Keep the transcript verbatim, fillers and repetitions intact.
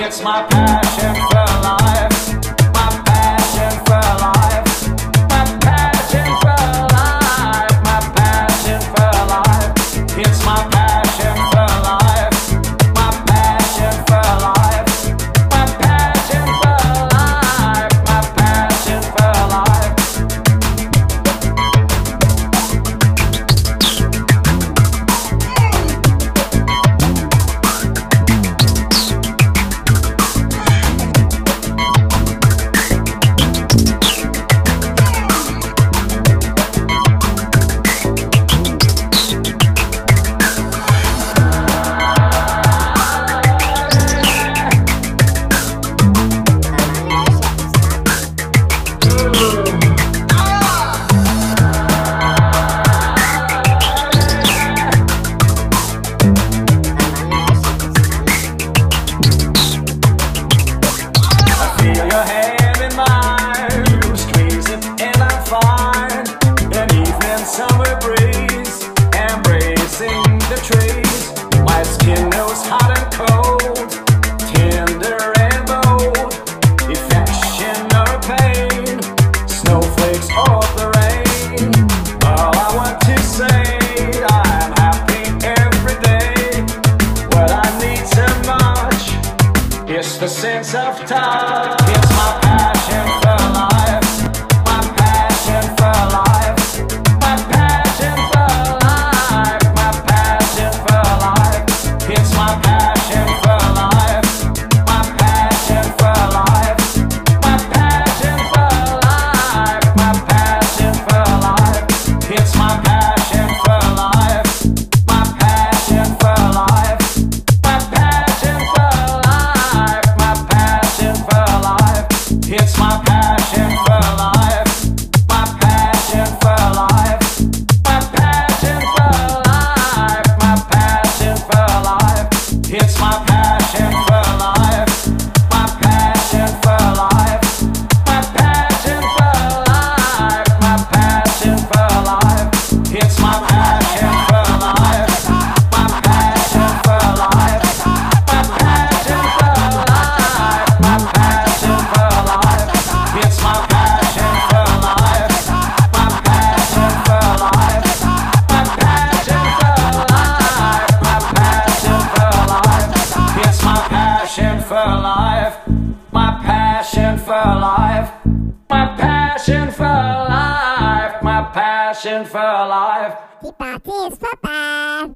It's my passion for life. My passion for life. My passion for life. My passion for life. It's my passion for life. My passion for life. My passion for life. My passion for life. Feel your hand in mine, you squeeze it and I'm fine. An evening summer breeze, embracing the trees. My skin knows hot and cold, tender and bold. Affection or pain, snowflakes or the rain. All I want to say, I'm happy every day. What I need so much, it's the sense of touch. It's my passion for life. My passion for life. My passion for life. My passion for life. It's my passion for life. My passion for life. My passion for life. My passion for life. It's my passion for life. My passion for life. My passion for life. My passion for life. It's my passion for life. My passion for life. My passion for life. My passion for life. It's my passion for life. My passion for life. My passion for life. My passion for life. It's my passion for life. My passion for life. My passion for life. My passion for life. It's my passion for life. My passion for life. My passion for life. My passion for life. It's my passion for life. My passion for life. My passion for life. My passion for life. Die Party ist vorbei.